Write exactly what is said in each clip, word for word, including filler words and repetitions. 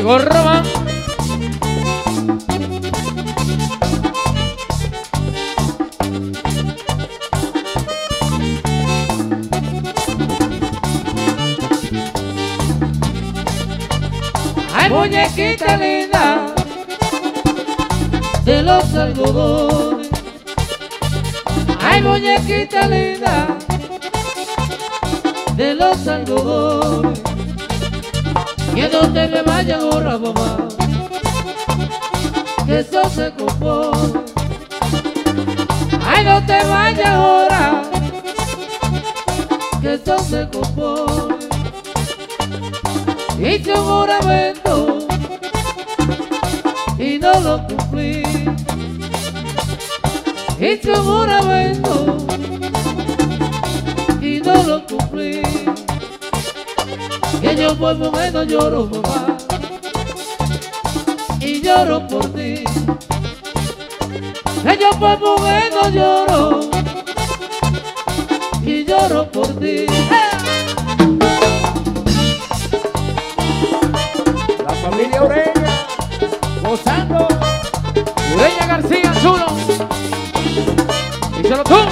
Llegó Roma. Ay, muñequita linda de los algodones. Ay, muñequita linda de los algodones. Que no te me vaya ahora, mamá, que eso se compone. Ay, no te vayas ahora, que eso se compone. Hice un juramento y no lo cumplí. Hice un juramento y no lo cumplí. Que yo por mujer no lloro, mamá, y lloro por ti. Que yo por mujer no lloro, y lloro por ti. La familia Ureña, gozando. Ureña García, chulo. Díselo tú.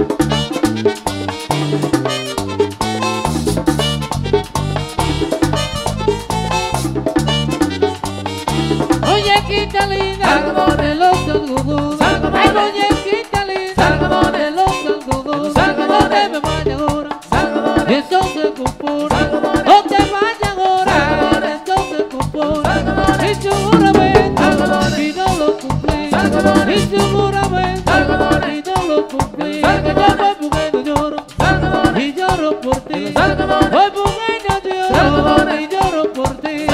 Muñequita linda de los algodones. Ay, muñequita linda de los algodones. No te me vayas ahora, eso se compone. No te vayas ahora, eso se compone. Hice un juramento y no lo cumplí. Hice un juramento y no lo cumplí. Que yo por mujer no lloro y lloro por ti. Por mujer no lloro y lloro por ti.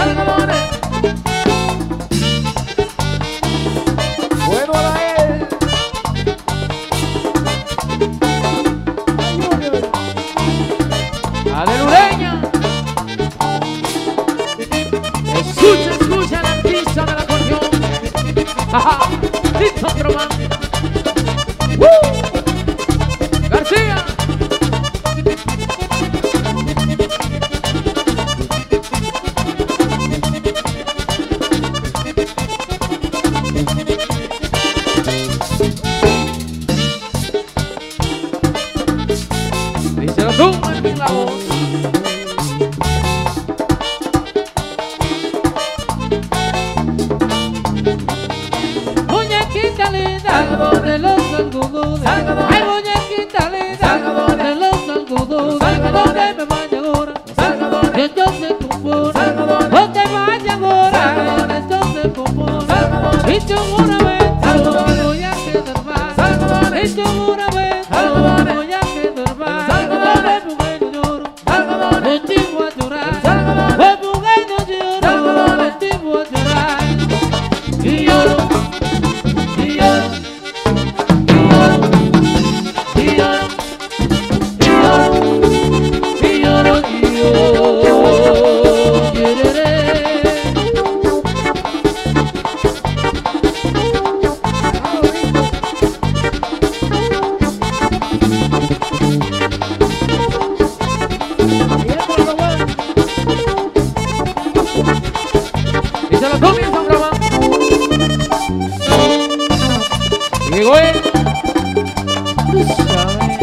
Bueno a la él. A de Ureña. Escucha, escucha la artista del acordeón. Ajá, listo, otro más. ¡Uh! García. Díselo tú, Martín La Voz. Muñequita linda de los algodones. Ay, muñequita linda de los algodones. No te me vayas ahora, que esto se compone. No te vayas ahora, que esto se compone. Hice un juramento, voy a quedar mal. Hice un juramento, voy a quedar mal. Por mujer no lloro, contigo a llorar. Por mujer no lloro, contigo a llorar. Y lloro, y lloro, y lloro, y lloro, y lloro, y lloro, y lloro. Yerere. Y se lo comienza un drama. Llegó él. Tú sabes.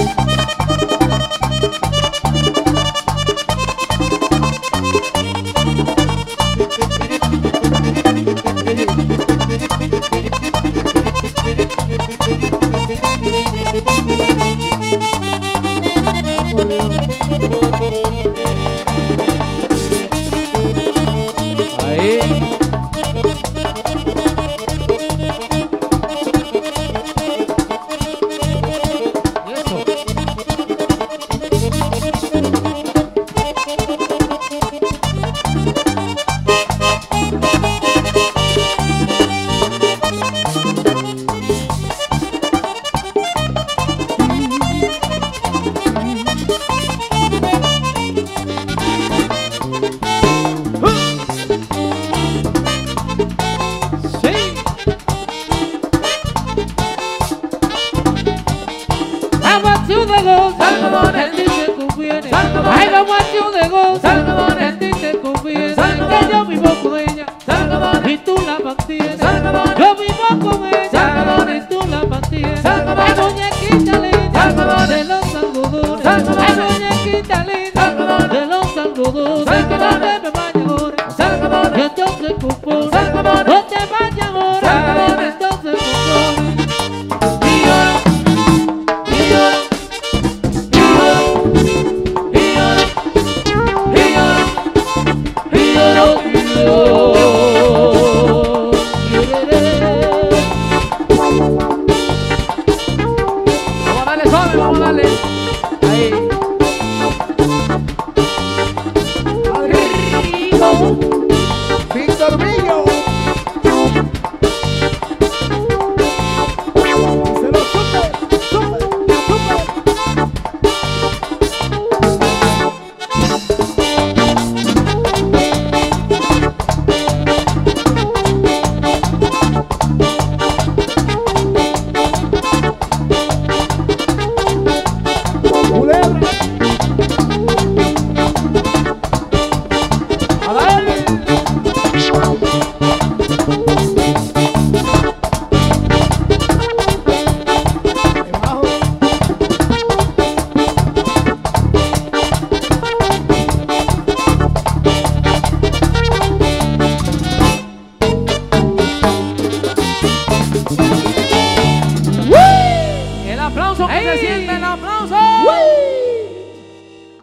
Ahí. Eso. I want you to go, él dice conviene. I don't want you to go.